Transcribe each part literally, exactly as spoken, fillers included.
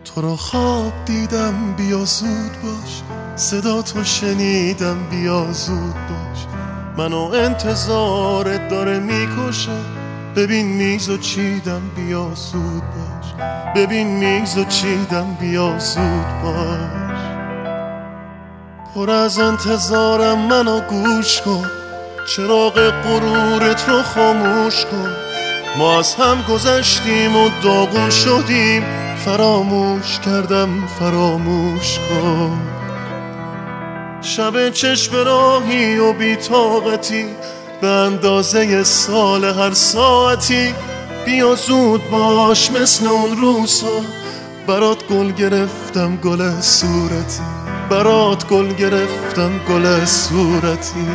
تو رو خواب دیدم بیا زود باش، صدا تو شنیدم بیا زود باش. منو انتظارت داره میکشه، ببین میزو چیدم بیا زود باش، ببین میزو چیدم بیا زود باش. پر از انتظارم منو گوش کن، چراغ غرورت رو خاموش کن. ما از هم گذشتیم و داغون شدیم، فراموش کردم فراموش کن. شب چشم راهی و بی‌طاقتی به اندازه سال هر ساعتی، بیا زود باش مثل اون روزا. برات گل گرفتم گل صورتی، برات گل گرفتم گل صورتی.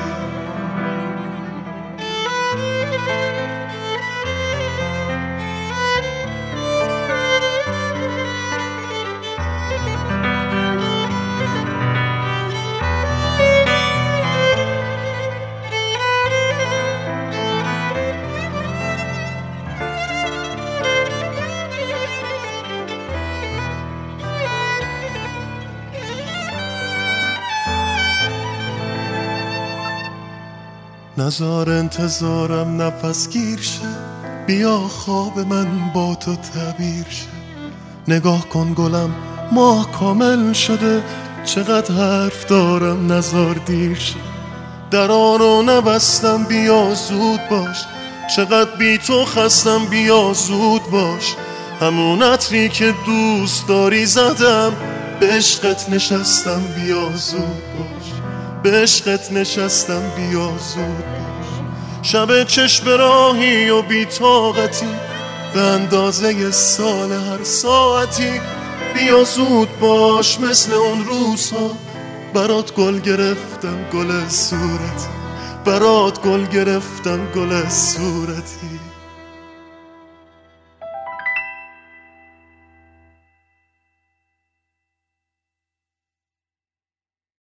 نزار انتظارم نفس گیر شه، بیا خواب من با تو تعبیر شه. نگاه کن گلم ماه کامل شده، چقدر حرف دارم نزار دیر شه. درارو نبستم بیا زود باش، چقدر بی تو خستم بیا زود باش. همون عطری که دوست داری زدم، به عشقت نشستم بیا زود باش، به عشقت نشستم بیا زود باش. شب چشم راهی و بی‌طاقتی به اندازه سال هر ساعتی، بیا زود باش مثل اون روزها. برات گل گرفتم گل صورتی، برات گل گرفتم گل صورتی.